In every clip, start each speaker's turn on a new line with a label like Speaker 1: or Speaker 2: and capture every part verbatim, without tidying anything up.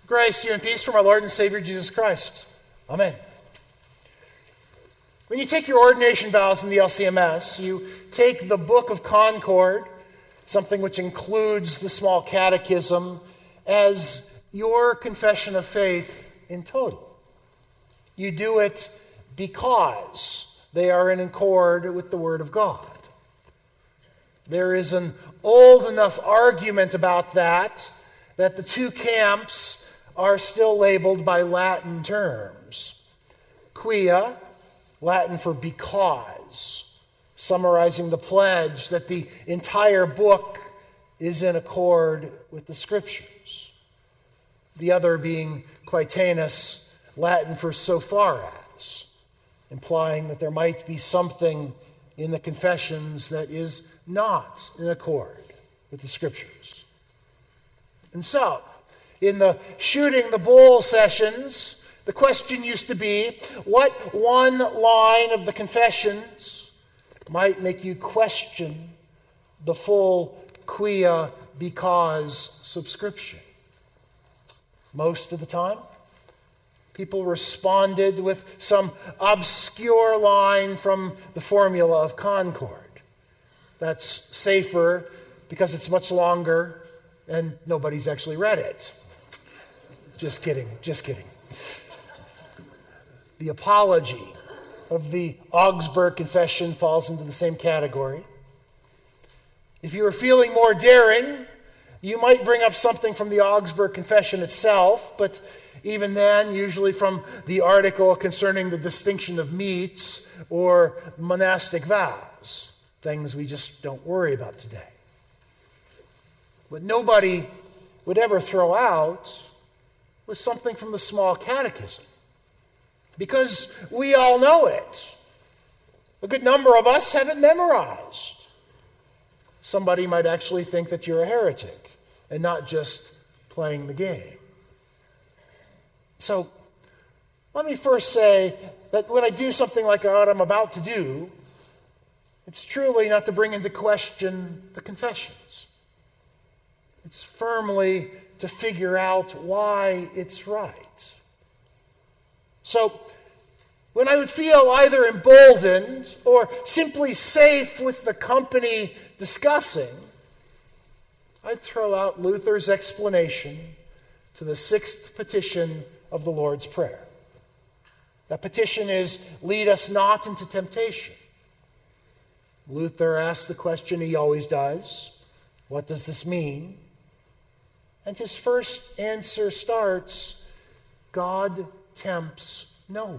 Speaker 1: Grace to you and peace from our Lord and Savior Jesus Christ. Amen. When you take your ordination vows in the L C M S, you take the Book of Concord, something which includes the small catechism, as your confession of faith in total. You do it because they are in accord with the Word of God. There is an old enough argument about that that the two camps are still labeled by Latin terms. Quia, Latin for because, summarizing the pledge that the entire book is in accord with the Scriptures. The other being Quietanus, Latin for so far as, implying that there might be something in the confessions that is not in accord with the Scriptures. And so, in the shooting the bull sessions, the question used to be, what one line of the confessions might make you question the full quia because subscription? Most of the time, people responded with some obscure line from the Formula of Concord. That's safer because it's much longer and nobody's actually read it. Just kidding, just kidding. The Apology of the Augsburg Confession falls into the same category. If you are feeling more daring, you might bring up something from the Augsburg Confession itself, but even then, usually from the article concerning the distinction of meats or monastic vows, things we just don't worry about today. What nobody would ever throw out was something from the small catechism, because we all know it. A good number of us have it memorized. Somebody might actually think that you're a heretic and not just playing the game. So, let me first say that when I do something like what I'm about to do, it's truly not to bring into question the confessions. It's firmly to figure out why it's right. So, when I would feel either emboldened or simply safe with the company discussing, I'd throw out Luther's explanation to the sixth petition of the Lord's Prayer. That petition is, lead us not into temptation. Luther asks the question he always does, what does this mean? And his first answer starts, God tempts no one.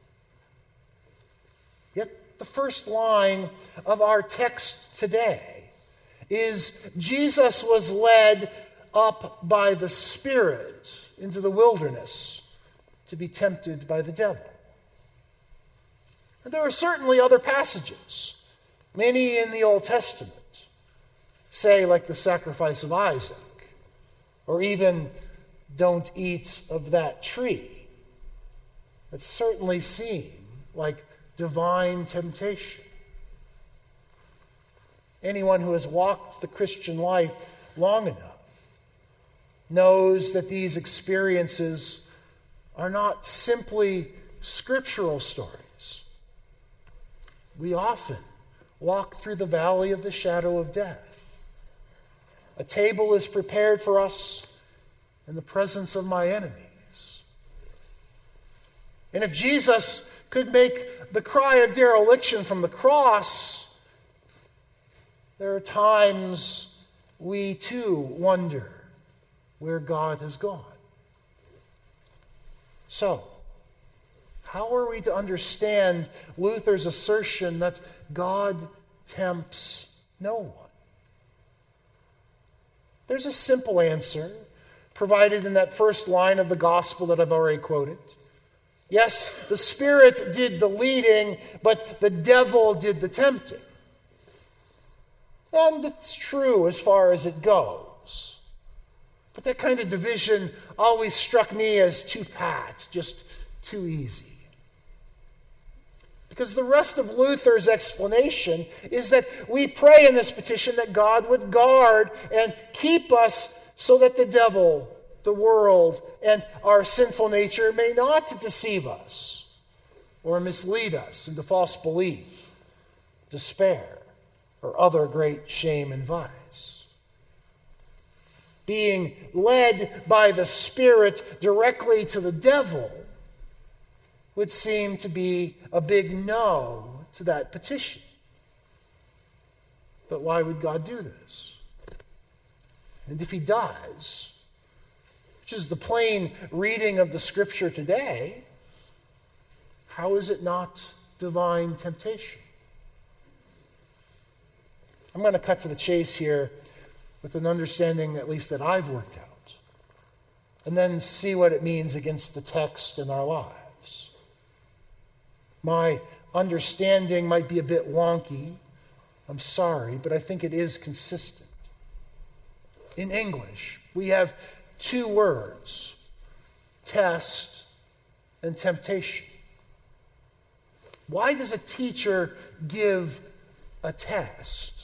Speaker 1: Yet the first line of our text today is, Jesus was led up by the Spirit into the wilderness to be tempted by the devil. And there are certainly other passages, many in the Old Testament, say like the sacrifice of Isaac, or even don't eat of that tree, that certainly seem like divine temptation. Anyone who has walked the Christian life long enough knows that these experiences are not simply scriptural stories. We often walk through the valley of the shadow of death. A table is prepared for us in the presence of my enemies. And if Jesus could make the cry of dereliction from the cross, there are times we too wonder where God has gone. So, how are we to understand Luther's assertion that God tempts no one? There's a simple answer provided in that first line of the gospel that I've already quoted. Yes, the Spirit did the leading, but the devil did the tempting. And it's true as far as it goes. But that kind of division always struck me as too pat, just too easy. Because the rest of Luther's explanation is that we pray in this petition that God would guard and keep us so that the devil the world, and our sinful nature may not deceive us or mislead us into false belief, despair, or other great shame and vice. Being led by the Spirit directly to the devil would seem to be a big no to that petition. But why would God do this? And if he does, which is the plain reading of the Scripture today, how is it not divine temptation? I'm going to cut to the chase here with an understanding, at least that I've worked out, and then see what it means against the text in our lives. My understanding might be a bit wonky. I'm sorry, but I think it is consistent. In English, we have two words, test and temptation. Why does a teacher give a test?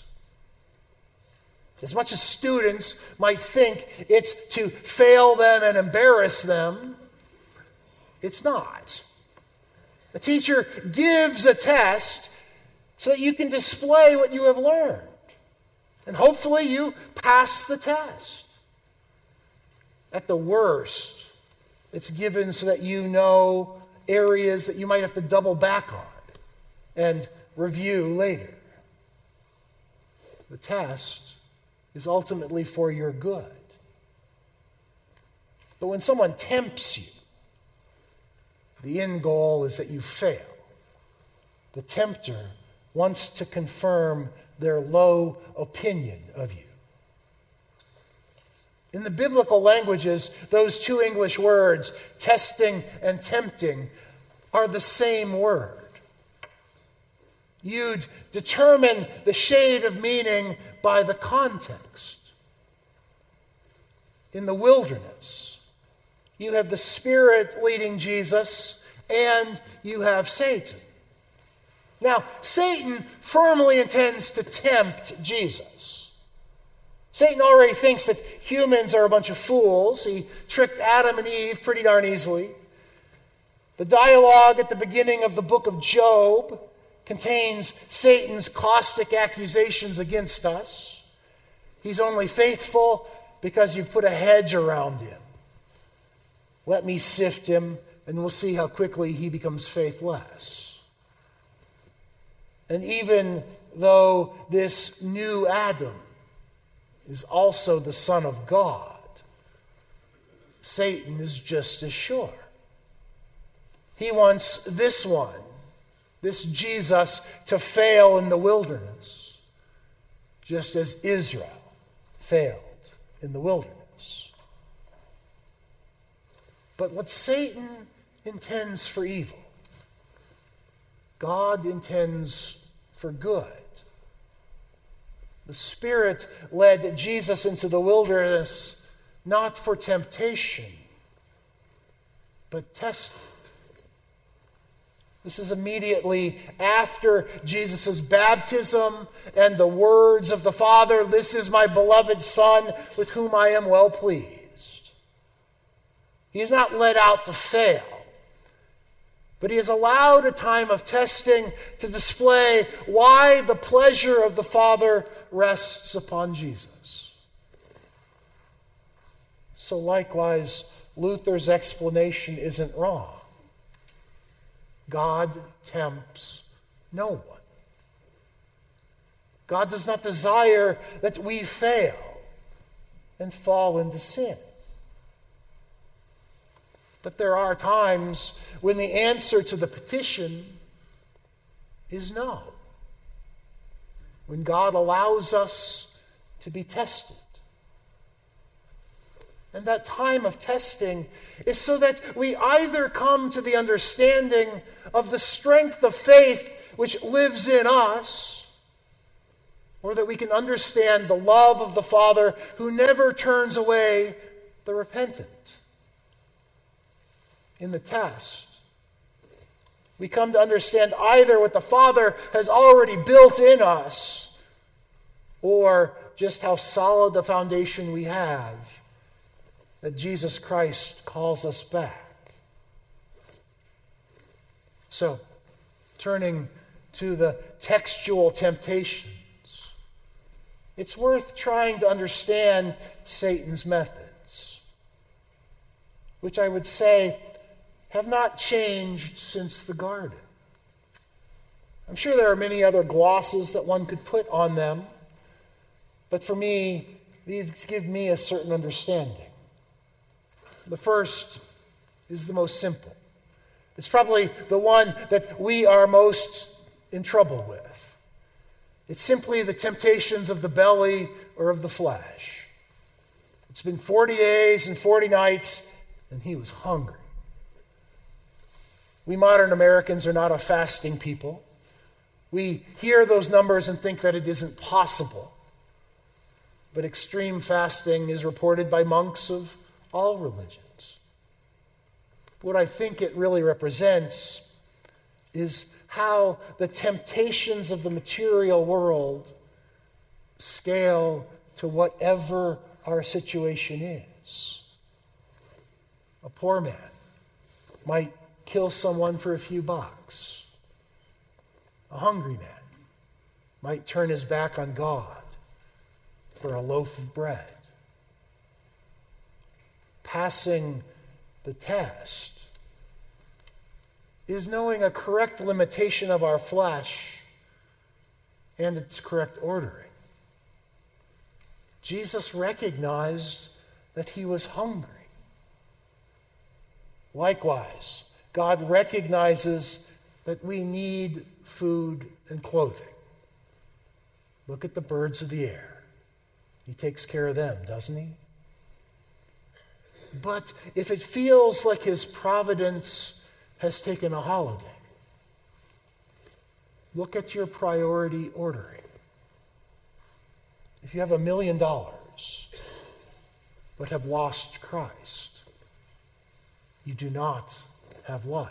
Speaker 1: As much as students might think it's to fail them and embarrass them, it's not. A teacher gives a test so that you can display what you have learned. And hopefully you pass the test. At the worst, it's given so that you know areas that you might have to double back on and review later. The test is ultimately for your good. But when someone tempts you, the end goal is that you fail. The tempter wants to confirm their low opinion of you. In the biblical languages, those two English words, testing and tempting, are the same word. You'd determine the shade of meaning by the context. In the wilderness, you have the Spirit leading Jesus, and you have Satan. Now, Satan firmly intends to tempt Jesus. Satan already thinks that humans are a bunch of fools. He tricked Adam and Eve pretty darn easily. The dialogue at the beginning of the book of Job contains Satan's caustic accusations against us. He's only faithful because you put a hedge around him. Let me sift him, and we'll see how quickly he becomes faithless. And even though this new Adam is also the Son of God, Satan is just as sure. He wants this one, this Jesus, to fail in the wilderness, just as Israel failed in the wilderness. But what Satan intends for evil, God intends for good. The Spirit led Jesus into the wilderness not for temptation, but testing. This is immediately after Jesus' baptism and the words of the Father, "This is my beloved Son, with whom I am well pleased." He is not led out to fail, but he has allowed a time of testing to display why the pleasure of the Father rests upon Jesus. So likewise, Luther's explanation isn't wrong. God tempts no one. God does not desire that we fail and fall into sin. But there are times when the answer to the petition is no. When God allows us to be tested. And that time of testing is so that we either come to the understanding of the strength of faith which lives in us, or that we can understand the love of the Father who never turns away the repentant. In the test, we come to understand either what the Father has already built in us, or just how solid the foundation we have that Jesus Christ calls us back. So, turning to the textual temptations, it's worth trying to understand Satan's methods, which I would say have not changed since the garden. I'm sure there are many other glosses that one could put on them, but for me, these give me a certain understanding. The first is the most simple. It's probably the one that we are most in trouble with. It's simply the temptations of the belly or of the flesh. It's been forty days and forty nights, and he was hungry. We modern Americans are not a fasting people. We hear those numbers and think that it isn't possible. But extreme fasting is reported by monks of all religions. What I think it really represents is how the temptations of the material world scale to whatever our situation is. A poor man might kill someone for a few bucks. A hungry man might turn his back on God for a loaf of bread. Passing the test is knowing a correct limitation of our flesh and its correct ordering. Jesus recognized that he was hungry. Likewise, God recognizes that we need food and clothing. Look at the birds of the air. He takes care of them, doesn't he? But if it feels like his providence has taken a holiday, look at your priority ordering. If you have a million dollars but have lost Christ, you do not have life.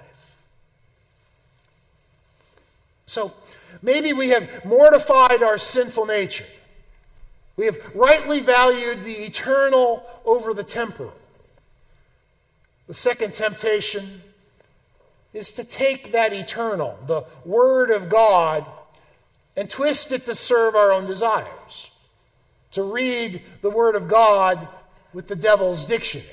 Speaker 1: So maybe we have mortified our sinful nature. We have rightly valued the eternal over the temporal. The second temptation is to take that eternal, the Word of God, and twist it to serve our own desires. To read the Word of God with the devil's dictionary.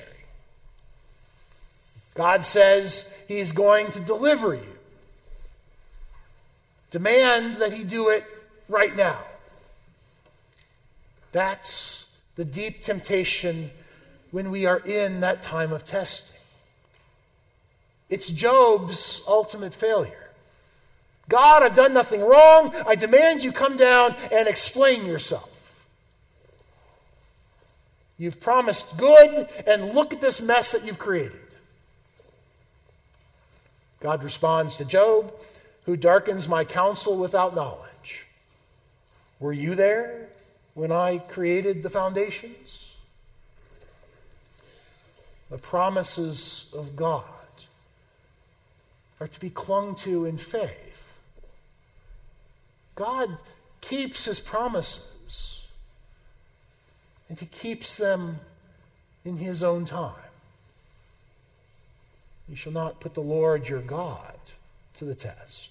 Speaker 1: God says he's going to deliver you. Demand that he do it right now. That's the deep temptation when we are in that time of testing. It's Job's ultimate failure. God, I've done nothing wrong. I demand you come down and explain yourself. You've promised good, and look at this mess that you've created. God responds to Job, who darkens my counsel without knowledge. Were you there when I created the foundations? The promises of God are to be clung to in faith. God keeps his promises, and he keeps them in his own time. You shall not put the Lord your God to the test.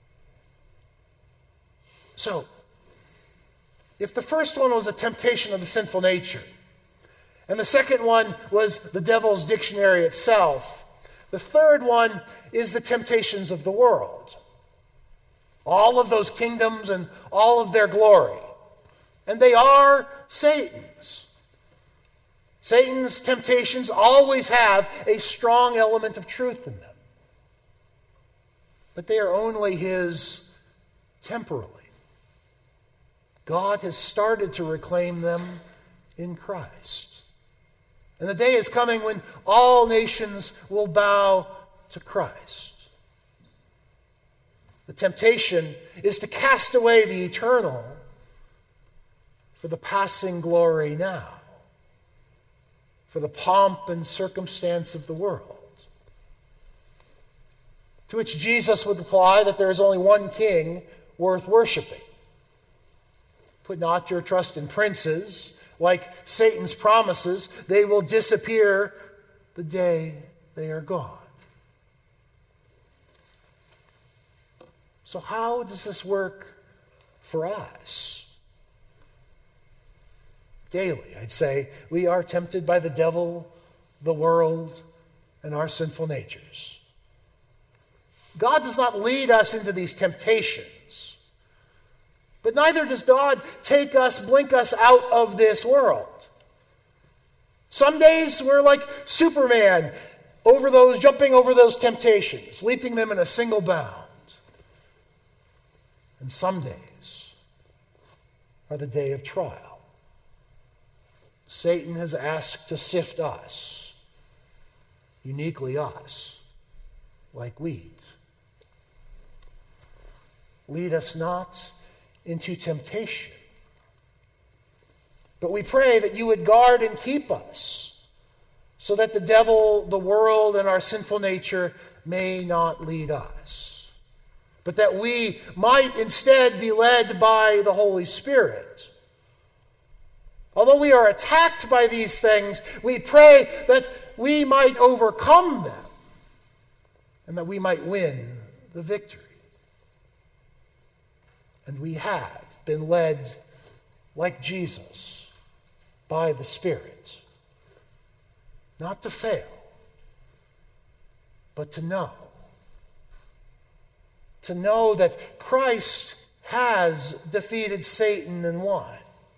Speaker 1: So, if the first one was a temptation of the sinful nature, and the second one was the devil's dictionary itself, the third one is the temptations of the world. All of those kingdoms and all of their glory. And they are Satan's. Satan's temptations always have a strong element of truth in them. But they are only his temporally. God has started to reclaim them in Christ. And the day is coming when all nations will bow to Christ. The temptation is to cast away the eternal for the passing glory now, for the pomp and circumstance of the world. To which Jesus would reply that there is only one king worth worshiping. Put not your trust in princes, like Satan's promises, they will disappear the day they are gone. So how does this work for us? Daily, I'd say, we are tempted by the devil, the world, and our sinful natures. God does not lead us into these temptations, but neither does God take us, blink us out of this world. Some days we're like Superman, over those, jumping over those temptations, leaping them in a single bound. And some days are the day of trial. Satan has asked to sift us, uniquely us, like wheat. Lead us not into temptation, but we pray that you would guard and keep us, so that the devil, the world, and our sinful nature may not lead us, but that we might instead be led by the Holy Spirit. Although we are attacked by these things, we pray that we might overcome them and that we might win the victory. And we have been led, like Jesus, by the Spirit, not to fail, but to know. To know that Christ has defeated Satan and won.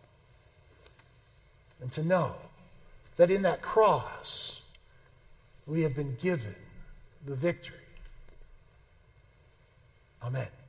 Speaker 1: And to know that in that cross, we have been given the victory. Amen.